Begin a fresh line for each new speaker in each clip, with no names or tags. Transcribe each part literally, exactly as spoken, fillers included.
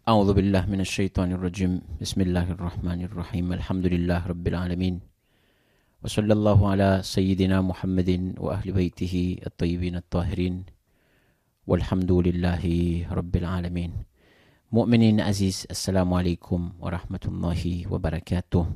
أعوذ بالله من الشيطان الرجيم. بسم الله الرحمن الرحيم. الحمد لله رب العالمين، وصلى الله على سيدنا محمد وأهل بيته الطيبين الطاهرين، والحمد لله رب العالمين. مؤمنين عزيز، السلام عليكم ورحمة الله وبركاته.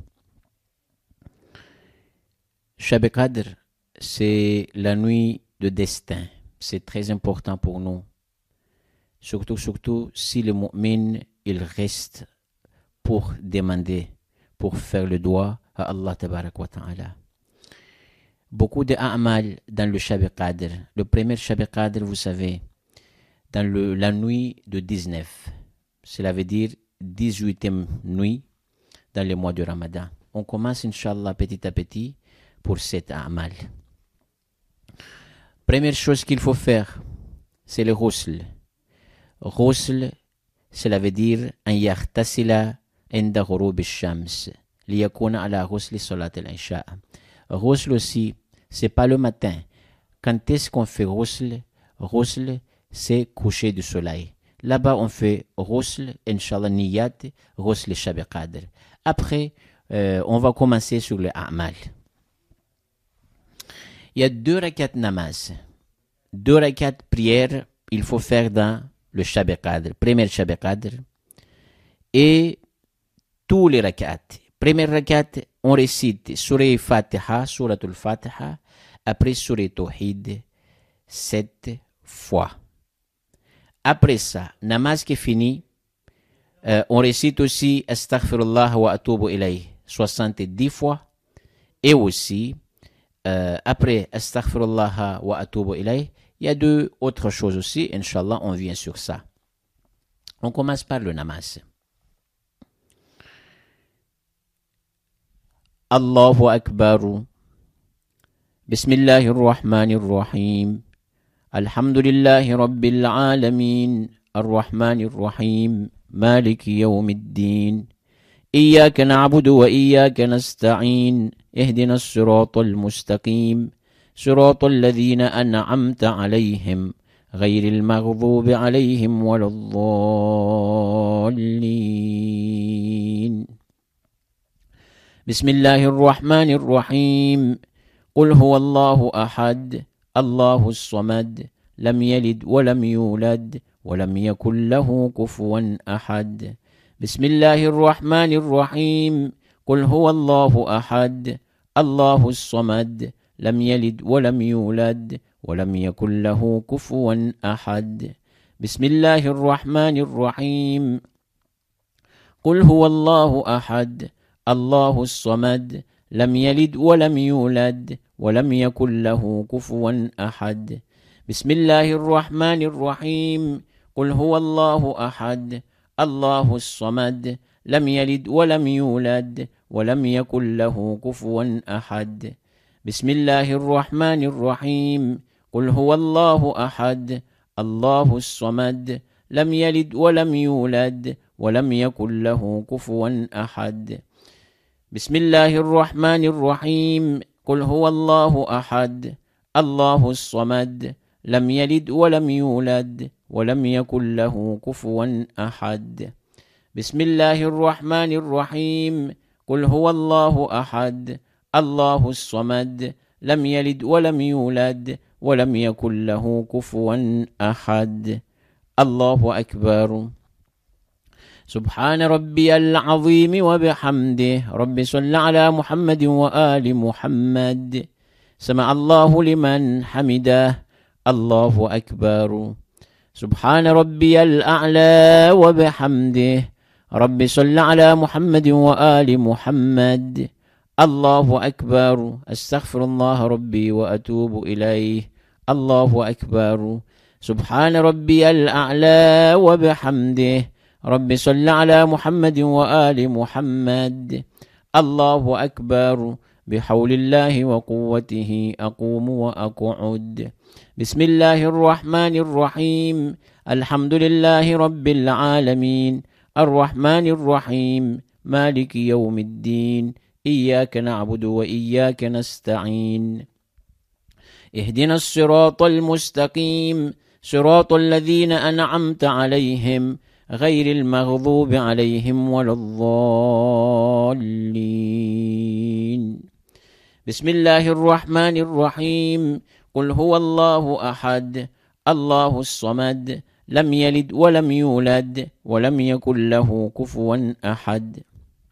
Shab Qadr, c'est la nuit de destin. C'est très important pour nous. Surtout, surtout, si le mu'min, il reste pour demander, pour faire le doigt à Allah Tabarak wa Ta'ala. Beaucoup de a'mal dans le Shab Qadr. Le premier Shab Qadr, vous savez, dans le, la nuit de dix-neuf. Cela veut dire dix-huitième nuit dans le mois de Ramadan. On commence, Inch'Allah, petit à petit pour cet a'mal. Première chose qu'il faut faire, c'est le ghusl. Ghusl, cela veut dire an yaghtasila inda ghurub ash-shams liyakuna ala ghusli salat al-isha. Ghusl aussi, c'est pas le matin. Quand est-ce qu'on fait ghusl? Ghusl, c'est coucher du soleil. Là-bas, on fait ghusl, Inch'Allah, niyat, ghusl Shab Qadr. Après, euh, on va commencer sur le a'mal. Il y a deux rakats namaz. Deux rakats prières, il faut faire dans le Shab Qadr. Premier Shab Qadr. Et tous les rakats. Premier rakat, on récite Surah Fatiha, Suratul Fatiha, après Surah Tawhid, sept fois. Après ça, namaz qui est fini, euh, on récite aussi Astaghfirullah wa atubu ilayh, soixante-dix fois. Et aussi, euh, après Astaghfirullah wa atubu ilayh, il y a deux autres choses aussi. Inch'Allah, on vient sur ça. On commence par le namaz. Allahu Akbar. Bismillahir Rahmanir Rahim. Alhamdulillahi Rabbil Alamin. Ar-Rahmanir Rahim. Maliki Yawmiddin. Iyyaka na'budu wa iyyaka nasta'in. Ihdina as-siratal mustaqim. صراط الذين أنعمت عليهم غير المغضوب عليهم ولا الضالين. بسم الله الرحمن الرحيم. قل هو الله أحد الله الصمد لم يلد ولم يولد ولم يكن له كفوا أحد. بسم الله الرحمن الرحيم. قل هو الله أحد الله الصمد لم يلد ولم يولد ولم يكن له كفوا أحد. بسم الله الرحمن الرحيم. قل هو الله أحد الله الصمد لم يلد ولم يولد ولم يكن له كفوا أحد. بسم الله الرحمن الرحيم. قل هو الله أحد الله الصمد لم يلد ولم يولد ولم يكن له كفوا أحد. بسم الله الرحمن الرحيم. قل هو الله أحد الله الصمد لم يلد ولم يولد ولم يكن له كفوا أحد. بسم الله الرحمن الرحيم. قل هو الله أحد الله الصمد لم يلد ولم يولد ولم يكن له كفوا أحد. بسم الله الرحمن الرحيم. قل هو الله أحد الله الصمد لم يلد ولم يولد ولم يكن له كفوا أحد. الله أكبر. سبحان ربي العظيم وبحمده. رب صل على محمد وآل محمد. سمع الله لمن حمده. الله أكبر. سبحان ربي الأعلى وبحمده. رب صل على محمد وآل محمد. الله أكبر. أستغفر الله ربي وأتوب إليه. الله أكبر. سبحان ربي الأعلى وبحمده. رب صل على محمد وآل محمد. الله أكبر. بحول الله وقوته أقوم وأقعد. بسم الله الرحمن الرحيم. الحمد لله رب العالمين. الرحمن الرحيم. مالك يوم الدين. إياك نعبد وإياك نستعين. اهدنا الصراط المستقيم صراط الذين أنعمت عليهم غير المغضوب عليهم ولا الضالين. بسم الله الرحمن الرحيم. قل هو الله أحد الله الصمد لم يلد ولم يولد ولم يكن له كفوا أحد.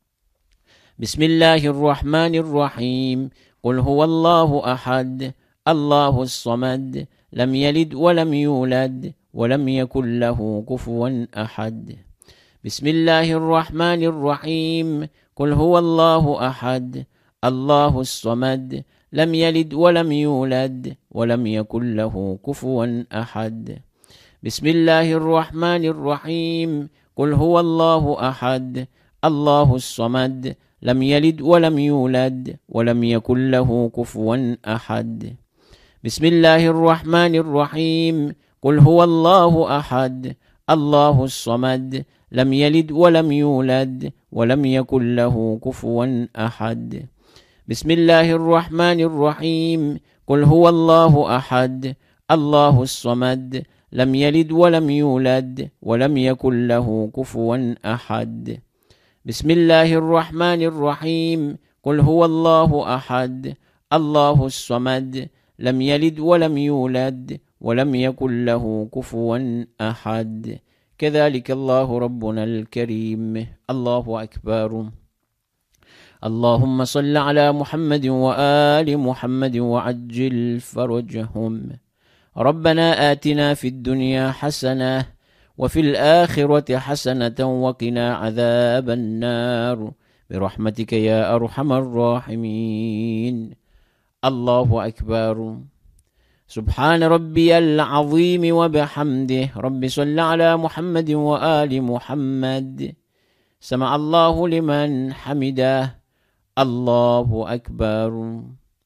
بسم الله الرحمن الرحيم. قل هو الله أحد الله الصمد لم يلد ولم يولد ولم يكن له كفوا أحد. بسم الله الرحمن الرحيم. قل هو الله أحد الله الصمد لم يلد ولم يولد ولم يكن له كفوا أحد. بسم الله الرحمن الرحيم. قل هو الله أحد الله الصمد لم يلد ولم يولد ولم يكن له كفوا أحد. بسم الله الرحمن الرحيم. قل هو الله أحد الله الصمد لم يلد ولم يولد ولم يكن له كفوا أحد. بسم الله الرحمن الرحيم. قل هو الله أحد الله الصمد لم يلد ولم يولد ولم يكن له كفوا أحد. بسم الله الرحمن الرحيم. قل هو الله أحد الله الصمد لم يلد ولم يولد ولم يكن له كفوا أحد. كذلك الله ربنا الكريم. الله أكبر. اللهم صل على محمد وآل محمد وعجل فرجهم. ربنا آتنا في الدنيا حسنة وفي الآخرة حسنة وقنا عذاب النار برحمتك يا أرحم الراحمين. الله أكبر. سبحان ربي العظيم وبحمده. رب صل على محمد وآل محمد. سمع الله لمن حمده. الله أكبر.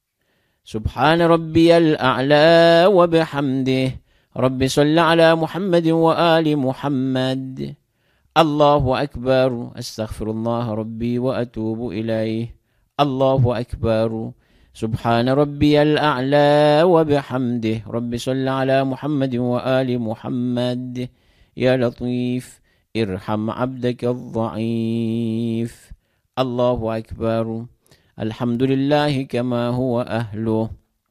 سبحان ربي الأعلى وبحمده. رب صل على محمد وآل محمد. الله أكبر. أستغفر الله ربي وأتوب إليه. الله أكبر. سبحان ربي الأعلى وبحمده. رب صل على محمد وآل محمد. يا لطيف ارحم عبدك الضعيف. الله أكبر. الحمد لله كما هو أهله.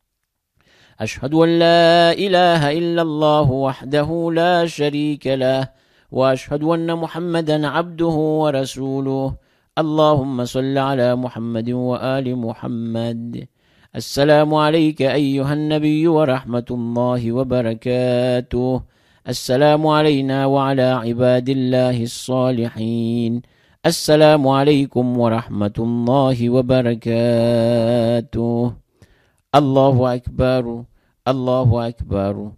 أشهد أن لا إله إلا الله وحده لا شريك له وأشهد أن محمدا عبده ورسوله. اللهم صل على محمد وآل محمد. السلام عليك أيها النبي ورحمة الله وبركاته. السلام علينا وعلى عباد الله الصالحين. السلام عليكم ورحمة الله وبركاته. الله أكبر. الله أكبر.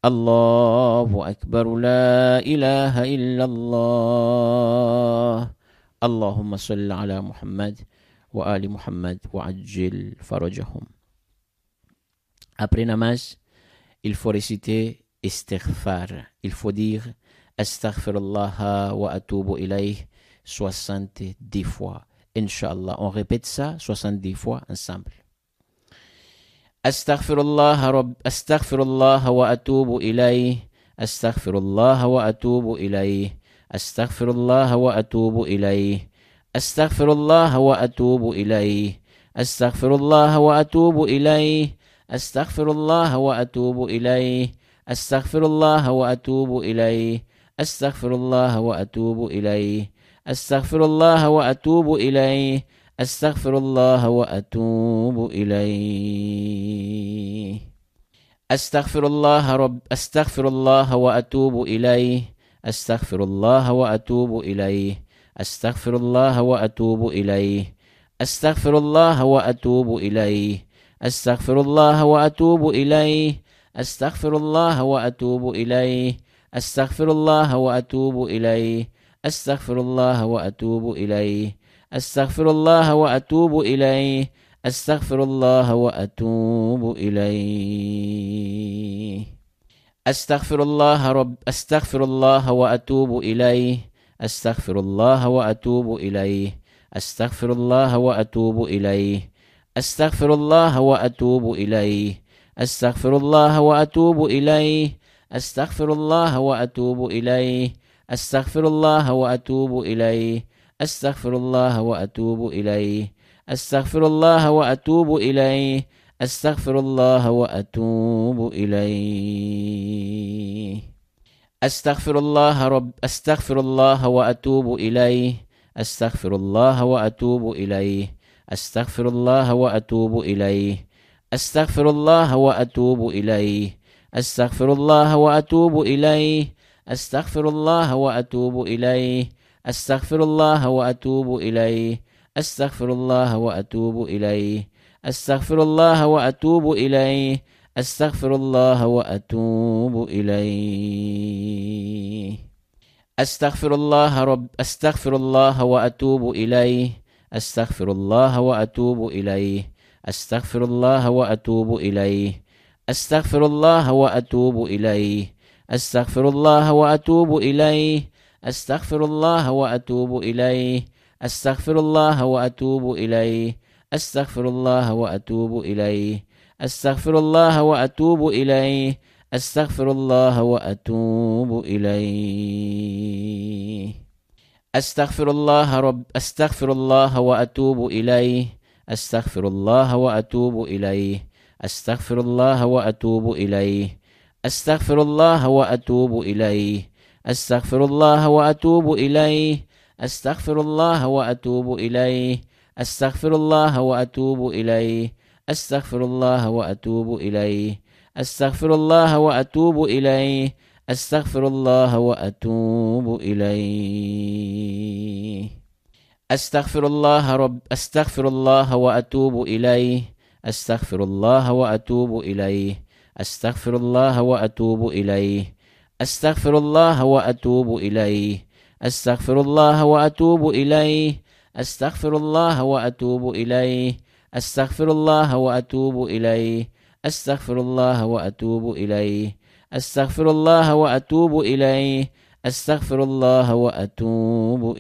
الله أكبر. لا إله إلا الله. اللهم صل على محمد وآل محمد وعجل فرجهم. Après namaz, il faut réciter istighfar. Il faut dire astaghfirullah wa atubu ilayh soixante-dix fois. Inch'Allah, on répète ça soixante-dix fois ensemble. Astaghfirullah Rabb, astaghfirullah wa atubu ilayh, astaghfirullah wa atubu ilayh, astaghfirullah wa atubu ilayh, astaghfirullah wa atubu ilayh, astaghfirullah wa atubu ilayh, astaghfirullah wa atubu ilayh, astaghfirullah wa atubu ilayh, astaghfirullah wa atubu ilayh, astaghfirullah wa atubu ilayh, astaghfirullah wa atubu ilayh. Astaghfirullah Rabb, astaghfirullah wa atubu ilayh, astaghfirullah wa atubu ilayh, astaghfirullah wa atubu ilayh, astaghfirullah wa atubu ilayh, astaghfirullah wa atubu ilayh, astaghfirullah wa atubu ilayh, astaghfirullah wa atubu ilayh, astaghfirullah wa atubu ilayh, astaghfirullah wa atubu ilayh, astaghfirullah wa atubu ilayh. Astaghfirullah Rabb, astaghfirullah wa atubu ilayh, astaghfirullah wa atubu ilayh, astaghfirullah wa atubu ilayh, astaghfirullah wa atubu ilayh, astaghfirullah wa atubu ilayh, astaghfirullah wa atubu ilayh, أستغفر الله وأتوب إليه أستغفر الله وأتوب إليه أستغفر الله وأتوب إليه أستغفر الله وأتوب إليه أستغفر الله رب أستغفر الله وأتوب إليه أستغفر الله وأتوب إليه أستغفر الله وأتوب إليه أستغفر الله وأتوب إليه أستغفر الله وأتوب إليه أستغفر الله وأتوب إليه أستغفر الله وأتوب إليه أستغفر الله وأتوب إليه أستغفر الله وأتوب إليه أستغفر الله وأتوب إليه أستغفر الله رب أستغفر الله وأتوب إليه أستغفر الله وأتوب إليه أستغفر الله وأتوب إليه أستغفر الله وأتوب إليه أستغفر الله وأتوب إليه أستغفر الله وأتوب إليه أستغفر الله وأتوب إليه أستغفر الله وأتوب إليه أستغفر الله وأتوب إليه أستغفر الله وأتوب إليه أستغفر الله رب أستغفر الله وأتوب إليه أستغفر الله وأتوب إليه أستغفر الله وأتوب إليه أستغفر الله وأتوب إليه أستغفر الله وأتوب إليه أستغفر الله وأتوب إليه أستغفر الله وأتوب إليه أستغفر الله وأتوب إليه أستغفر الله وأتوب إليه أستغفر الله وأتوب إليه أستغفر الله رب أستغفر الله وأتوب إليه أستغفر الله وأتوب إليه أستغفر الله وأتوب إليه أستغفر الله وأتوب إليه أستغفر الله وأتوب إليه أستغفر الله وأتوب إليه أستغفر الله وأتوب إليه أستغفر الله وأتوب إليه أستغفر الله وأتوب إليه أستغفر الله وأتوب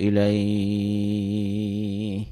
إليه.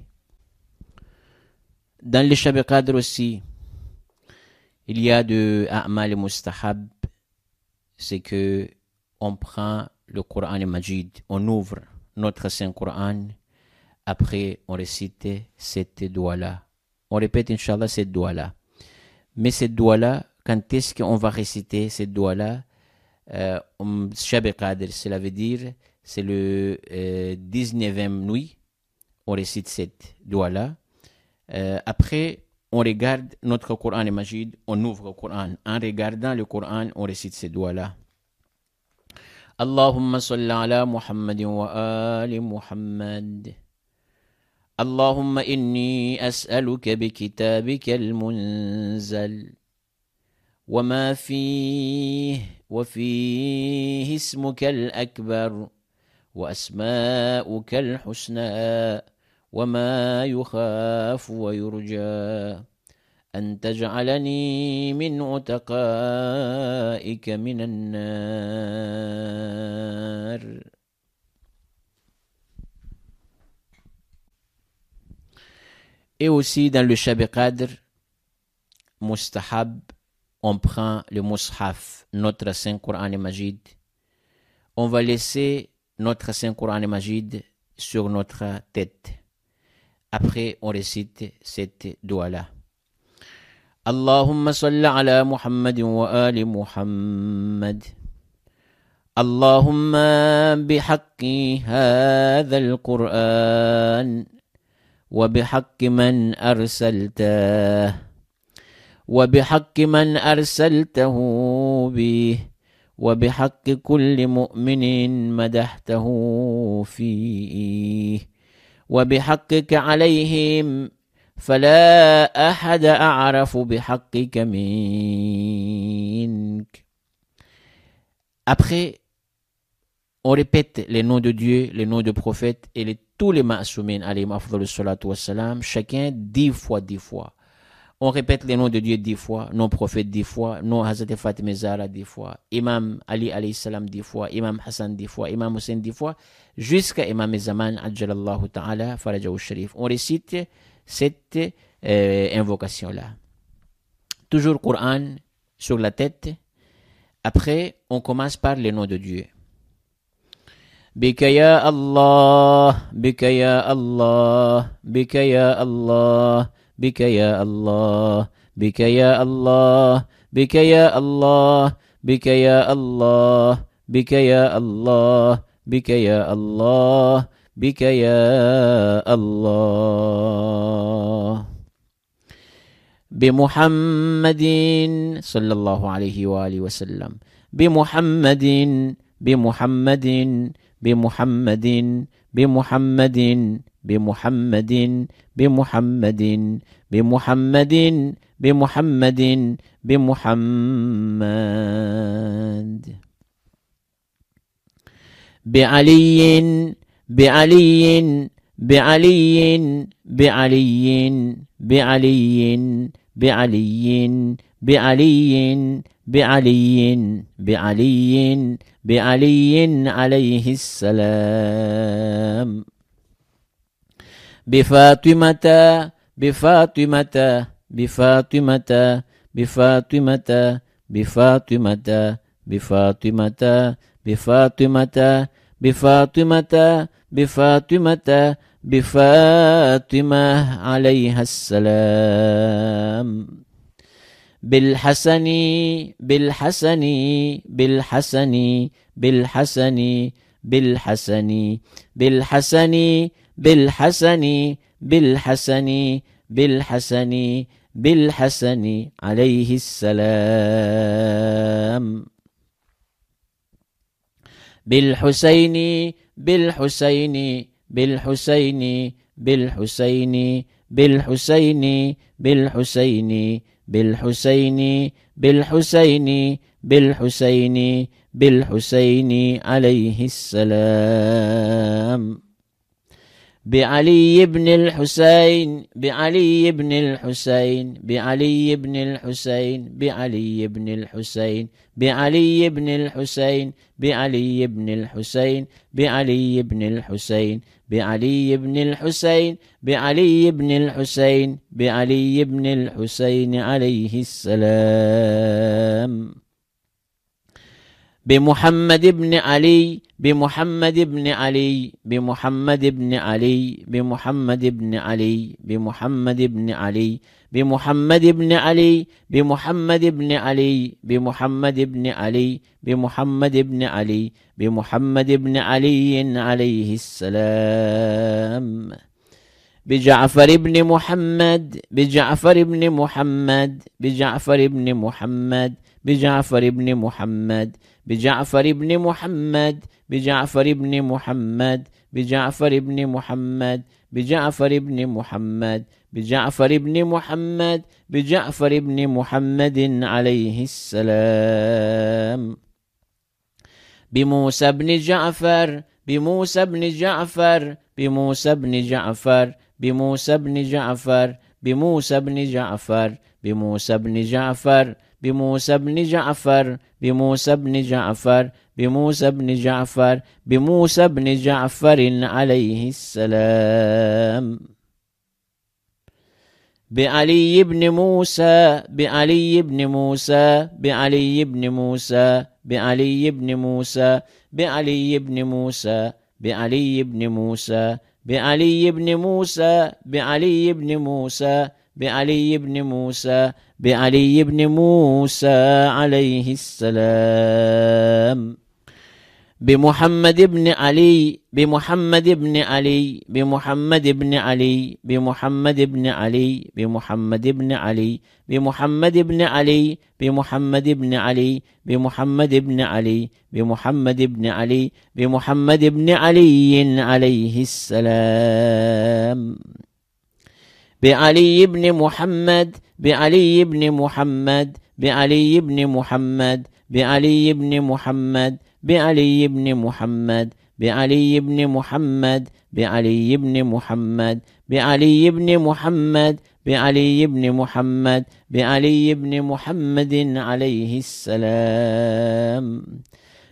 Dans le Shab Qadr aussi, il y a de A'mal Mustahab, c'est que on prend le Coran Majid, on ouvre notre Saint Coran, après on récite cette doigt-là. On répète, Inch'Allah, cette doigt-là. Mais cette doigt-là, quand est-ce qu'on va réciter cette doigt-là? euh, Shab Qadr, cela veut dire, c'est le euh, dix-neuvième nuit, on récite cette doigt-là. Euh, après, on regarde notre Coran Majid, on ouvre le Coran. En regardant le Coran, on récite ces doigts-là. Allahumma salli ala Muhammadin wa ali Muhammad. اللهم إني أسألك بكتابك المنزل وما فيه وفيه اسمك الأكبر وأسماؤك الحسنى وما يخاف ويرجى أن تجعلني من عتقائك من النار. Et aussi dans le Shab Qadr, Mustahab, on prend le Mushaf, notre Saint Coran Majid. On va laisser notre Saint Coran Majid sur notre tête. Après, on récite cette doigt-là. Allahumma salli ala Muhammadin wa ali Muhammad. Allahumma bihaqqi hadha al-Qur'an. وبحق من أرسلته وبحق من أرسلته به وبحق كل مؤمن مدحته فيه وبحقك عليهم فلا أحد أعرف بحقك منك. Après, on répète les noms de Dieu, les noms de prophètes et les, tous les ma'soumines, alayhim afdalus salatu wassalam, chacun dix fois, dix fois. On répète les noms de Dieu dix fois, nos prophètes dix fois, nos Hazrat Fatima Zahra dix fois, Imam Ali alayhi salam dix fois, Imam Hassan dix fois, Imam Hussein dix fois, jusqu'à Imam Zaman, ajjalallahu ta'ala, farajahu sharif. On récite cette euh, invocation-là. Toujours Coran sur la tête. Après, on commence par les noms de Dieu. بك يا الله بك يا الله بك يا الله بك يا الله بك يا الله بك يا الله بك يا الله بك يا الله بك يا الله بك يا الله بمحمد صلى الله عليه وآله وسلم بمحمد بمحمد بمحمد بمحمد بمحمد بمحمد بمحمد بمحمد بمحمد بعلي بعلي بعلي بعلي بعلي بعلي بعلي بعلي بعلي بعلي عليه السلام بفاطمة بفاطمة بفاطمة بفاطمة بفاطمة بفاطمة بفاطمة بفاطمة بفاطمة بفاطمة عليها السلام بالحسن بالحسن بالحسن بالحسن بالحسن بالحسن بالحسن بالحسن بالحسن بالحسن عليه السلام بالحسين بالحسين بالحسين بالحسين بالحسين بالحسين بالحسين بالحسين بالحسين بالحسين عليه السلام بعلي بن الحسين بعلي بن الحسين بعلي بن الحسين بعلي بن الحسين بعلي بن الحسين بعلي بن الحسين بعلي بن الحسين بعلي بن الحسين بعلي بن الحسين بعلي بن الحسين عليه السلام بمحمد بن علي بمحمد بن علي بمحمد بن علي بمحمد بن علي بمحمد بن علي بمحمد بن علي بمحمد بن علي بمحمد بن علي بمحمد بن علي بمحمد بن علي عليه السلام بجعفر بن محمد بجعفر بن محمد بجعفر بن محمد بجعفر بن محمد بجعفر بن محمد بجعفر بن محمد بجعفر بن محمد بجعفر بن محمد بجعفر بن محمد بجعفر بن محمد عليه السلام بموسى بن جعفر بموسى بن جعفر بموسى بن جعفر بموسى بن جعفر بموسى بن جعفر بموسى بن جعفر بموسى بن جعفر بموسى بن جعفر بموسى بن جعفر بموسى بن جعفر عليه السلام بعلي بن موسى بعلي بن موسى بعلي بن موسى بعلي بن موسى بعلي بن موسى بعلي بن موسى بعلي بن موسى بعلي بن موسى بعلي بن موسى بعلي بن موسى عليه السلام بمحمد بن علي بمحمد بن علي بمحمد بن علي بمحمد بن علي بمحمد بن علي بمحمد بن علي بمحمد بن علي بمحمد بن علي بمحمد بن علي بمحمد بن علي عليه السلام بعلي بن محمد بعلي بن محمد بعلي بن محمد بعلي بن محمد بعلي بن محمد بعلي بن محمد بعلي بن محمد بعلي بن محمد بعلي بن محمد بعلي بن محمد عليه السلام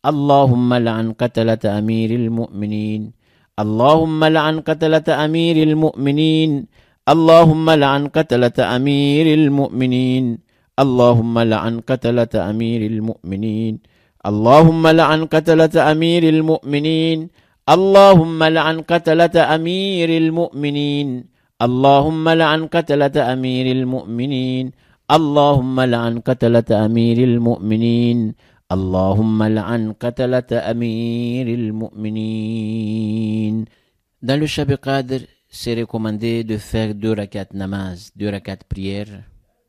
اللهم لعن قتلة أمير المؤمنين اللهم لعن قتلة أمير المؤمنين اللهم لعن قتلة أمير المؤمنين اللهم لعن قتلة أمير المؤمنين اللهم لعن قتلة أمير المؤمنين اللهم لعن قتلة أمير المؤمنين اللهم لعن قتلة أمير المؤمنين اللهم لعن قتلة أمير المؤمنين اللهم لعن قتلة أمير المؤمنين. Dans le Shab Qadr, c'est recommandé de faire deux rakat namaz, deux rakat prières,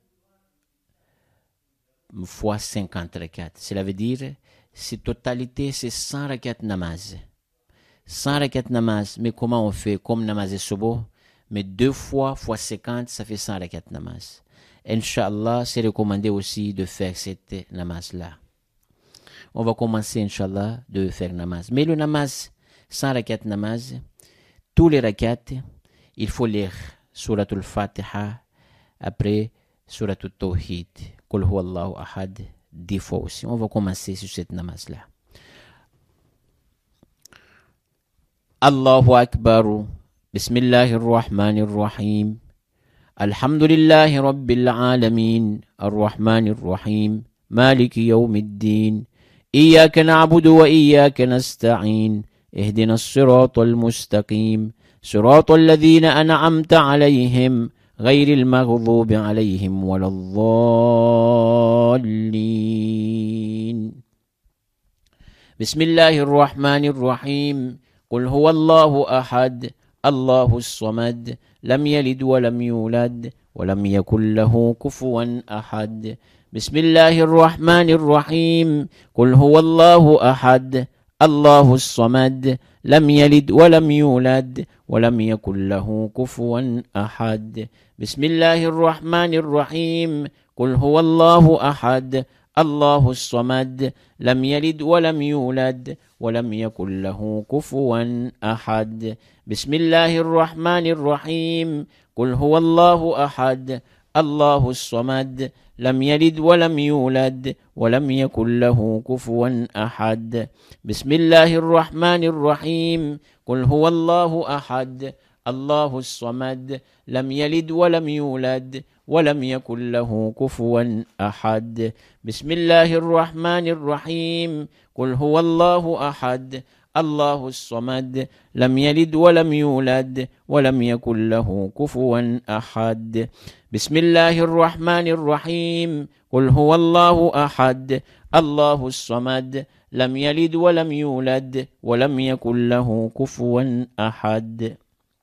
fois cinquante rakat. Cela veut dire, c'est totalité, c'est cent rakat namaz. cent rakat namaz, mais comment on fait? Comme namaz et subuh, mais deux fois, fois cinquante, ça fait cent rakat namaz. Inch'Allah, c'est recommandé aussi de faire cette namaz-là. On va commencer, Inch'Allah, de faire namaz. Mais le namaz, cent rakat namaz, tous les rakats, il faut lire Suratul Fatiha, après Suratul Tawhid, Qul huwa Allahu ahad, dix fois aussi. On va commencer sur cette namaz-là. Allahu Akbar, Bismillahir Rahmanir Rahim, Alhamdulillahi Rabbil Alamin, Ar-Rahmanir Rahim, Maliki Yawmiddin, إياك نعبد وإياك نستعين اهدنا الصراط المستقيم صراط الذين أنعمت عليهم غير المغضوب عليهم ولا الضالين. بسم الله الرحمن الرحيم قل هو الله أحد الله الصمد لم يلد ولم يولد ولم يكن له كفوا أحد. بسم الله الرحمن الرحيم قل هو الله أحد الله الصمد لم يلد ولم يولد ولم يكن له كفوا أحد. بسم الله الرحمن الرحيم قل هو الله أحد الله الصمد لم يلد ولم يولد ولم يكن له كفوا أحد. بسم الله الرحمن الرحيم قل هو الله أحد الله الصمد لم يلد ولم يولد ولم يكن له كفوا أحد. بسم الله الرحمن الرحيم قل هو الله أحد الله الصمد لم يلد ولم يولد ولم يكن له كفوا أحد. بسم الله الرحمن الرحيم قل هو الله أحد الله الصمد لم يلد ولم يولد ولم يكن له كفوا أحد. بسم الله الرحمن الرحيم قل هو الله أحد الله الصمد لم يلد ولم يولد ولم يكن له كفوا أحد.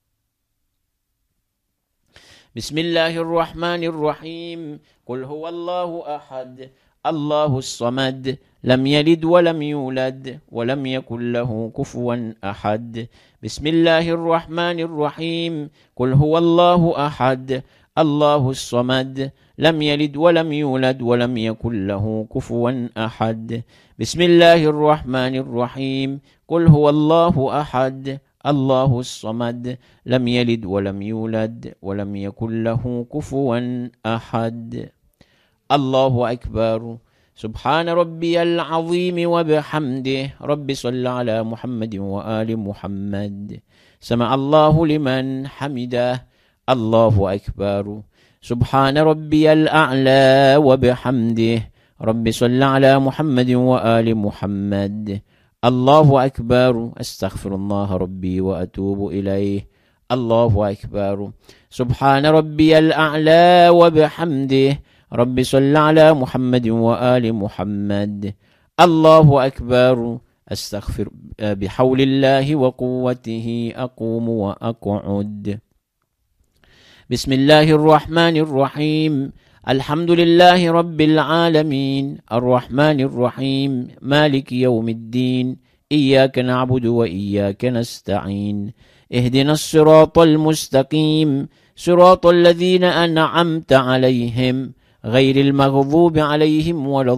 بسم الله الرحمن الرحيم قل هو الله أحد الله الصمد لم يلد ولم يولد ولم يكن له كفوا أحد. بسم الله الرحمن الرحيم قل هو الله أحد الله الصمد لم يلد ولم يولد ولم يكن له كفوا أحد. بسم الله الرحمن الرحيم قل هو الله أحد الله الصمد لم يلد ولم يولد ولم يكن له كفوا أحد. الله أكبر. سبحان ربي العظيم وبحمده رب صل على محمد وآل محمد. سمع الله لمن حمده. الله أكبر. سبحان ربي الأعلى وبحمده رب صل على محمد وآل محمد. الله أكبر. أستغفر الله ربي وأتوب إليه. الله أكبر. سبحان ربي الأعلى وبحمده رب صل على محمد وآل محمد. الله أكبر. أستغفر بحول الله وقوته أقوم وأقعد. بسم الله الرحمن الرحيم الحمد لله رب العالمين الرحمن الرحيم مالك يوم الدين إياك نعبد وإياك نستعين اهدنا الصراط المستقيم صراط الذين أنعمت عليهم غير المغضوب عليهم ولا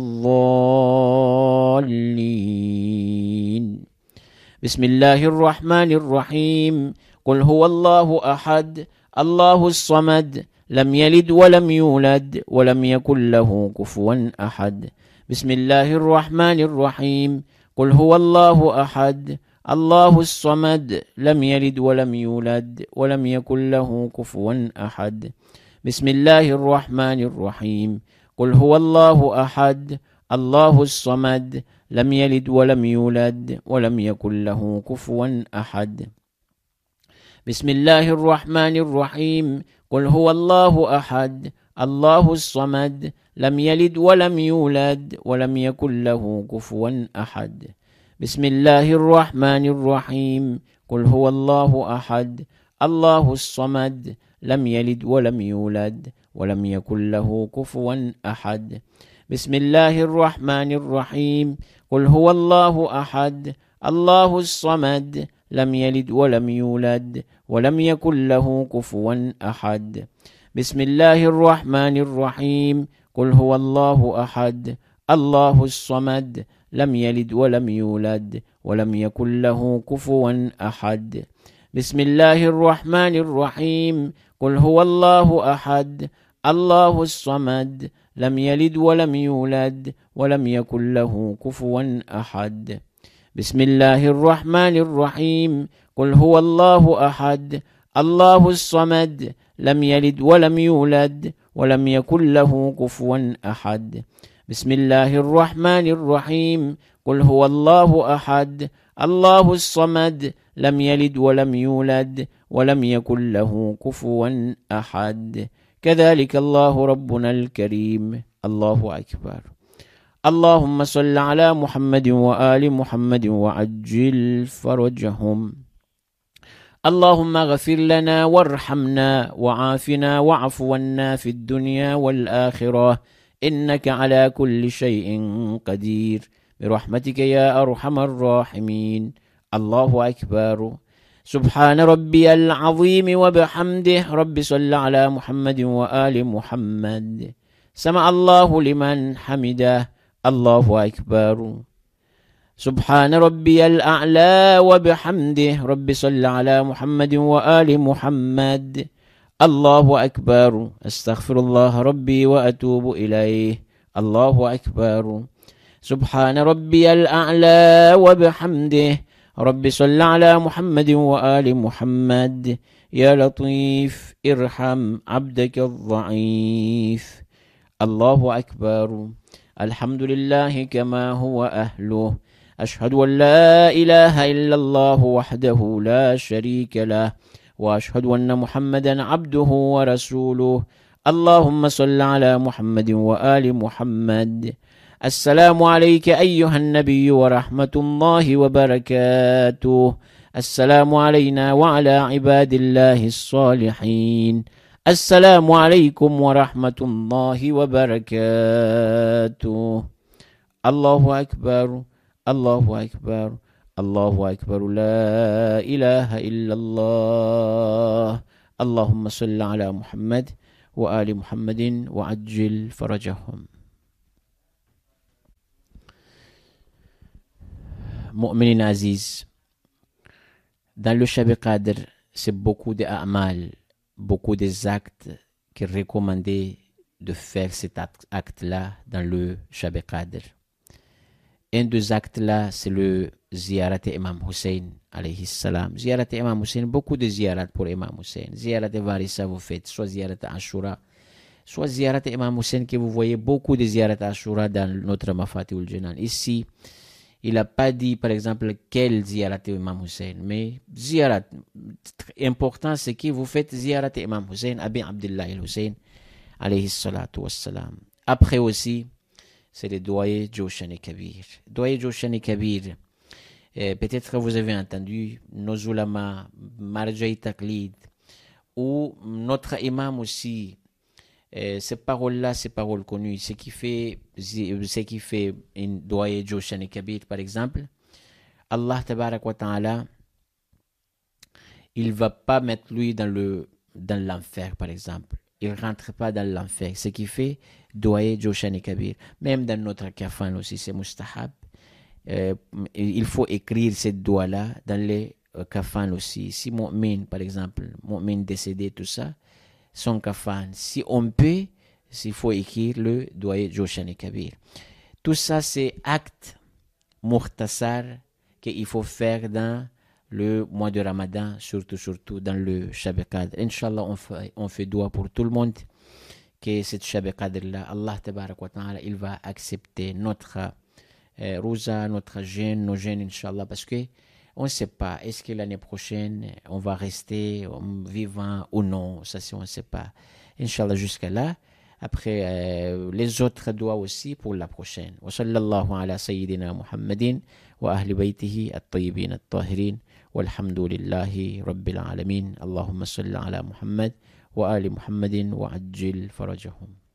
الضالين. بسم الله الرحمن الرحيم قل هو الله أحد الله الصمد لم يلد ولم يولد ولم يكن له كفوا أحد. بسم الله الرحمن الرحيم قل هو الله أحد الله الصمد لم يلد ولم يولد ولم يكن له كفوا أحد. بسم الله الرحمن الرحيم. قل هو الله أحد الله الصمد لم يلد ولم يولد ولم يكن له كفوا أحد. بسم الله الرحمن الرحيم. قل هو الله أحد الله الصمد لم يلد ولم يولد ولم يكن له كفوا أحد. بسم الله الرحمن الرحيم. قل هو الله أحد الله الصمد لم يلد ولم يولد ولم يكن له كفوا أحد. بسم الله الرحمن الرحيم. قل هو الله أحد الله الصمد لم يلد ولم يولد ولم يكن له كفوا أحد. بسم الله الرحمن الرحيم. قل هو الله أحد الله الصمد لم يلد ولم يولد ولم يكن له كفوا أحد. بسم الله الرحمن الرحيم. قل هو الله أحد الله الصمد لم يلد ولم يولد ولم يكن له كفوا أحد. بسم الله الرحمن الرحيم. قل هو الله أحد الله الصمد لم يلد ولم يولد ولم يكن له كفوا أحد. بسم الله الرحمن الرحيم. قل هو الله أحد الله الصمد لم يلد ولم يولد ولم يكن له كفوا أحد. كذلك الله ربنا الكريم. الله أكبر. اللهم صل على محمد وآل محمد وعجل فرجهم. اللهم اغفر لنا وارحمنا وعافنا واعف عنا في الدنيا والآخرة إنك على كل شيء قدير برحمتك يا أرحم الراحمين. الله أكبر. سبحان ربي العظيم وبحمده. رب صل على محمد وآل محمد. سمع الله لمن حمده. الله أكبر. سبحان ربي الأعلى وبحمده. رب صل على محمد وآل محمد. الله أكبر. أستغفر الله ربي وأتوب إليه. الله أكبر. سبحان ربي الأعلى وبحمده. رب صل على محمد وآل محمد. يا لطيف ارحم عبدك الضعيف. الله أكبر. الحمد لله كما هو أهله. أشهد أن لا إله إلا الله وحده لا شريك له وأشهد أن محمدا عبده ورسوله. اللهم صل على محمد وآل محمد. السلام عليك أيها النبي ورحمة الله وبركاته. السلام علينا وعلى عباد الله الصالحين. السلام عليكم ورحمة الله وبركاته. الله أكبر. الله أكبر. الله أكبر. لا إله إلا الله. اللهم صل على محمد وآل محمد وعجل فرجهم. مؤمنين عزيز, dans le Shab Qadr, c'est beaucoup d'a'mal, beaucoup des actes qui est recommandé de faire cet acte-là dans le Shab Qadr. Un des actes-là, c'est le ziyarat Imam Hussein, alayhi salam. Ziyarat Imam Hussein, beaucoup de ziyarat pour Imam Hussein. Ziyarat Varissa, vous faites, soit ziyarat Ashura, soit ziyarat Imam Hussein, que vous voyez beaucoup de ziyarat Ashura dans notre Mafati ul Jinan. Ici, il n'a pas dit, par exemple, quel ziyarat Imam Hussein, mais ziyarat. Important, c'est que vous faites ziyarat Imam Hussein, Abi Abdullah al-Hussein, alayhi salatu wassalam. Après aussi, c'est le doyen Joshan Kabir. Doyen Joshan Kabir, euh, peut-être que vous avez entendu nos ulama, Marjaï Taqlid, ou notre imam aussi, euh, ces paroles-là, ces paroles connues, ce qui fait, ce qui fait une doyen Joshan Kabir, par exemple, Allah Tabarak wa Ta'ala, il ne va pas mettre lui dans le dans l'enfer, par exemple. Il ne rentre pas dans l'enfer. Ce qui fait doyer Joshan Kabir. Même dans notre kafan aussi, c'est mustahab. Euh, il faut écrire cette doigt-là dans les euh, kafan aussi. Si mu'min, par exemple, mu'min décédé, tout ça, son kafan, si on peut, il faut écrire le doyer Joshan Kabir. Tout ça, c'est acte mukhtasar qu'il faut faire dans le mois de Ramadan, surtout, surtout dans le Shab Qadr. Inch'Allah, on fait, on fait doigt pour tout le monde que cette Shab Qadr-là, Allah tabarak wa ta'ala, il va accepter notre euh, rosa, notre jeûne, nos jeûnes, Inch'Allah, parce que on ne sait pas, est-ce que l'année prochaine, on va rester vivant ou non, ça, c'est on ne sait pas. Inch'Allah, jusqu'à là. Après, euh, les autres doigts aussi pour la prochaine. Wa sallallahu ala sayyidina Muhammadin wa ahli baytihi at-tayyibin at-tahirin walhamdulillahi rabbil alamin. Allahumma salli ala Muhammad wa ali Muhammadin wa ajil farajahum.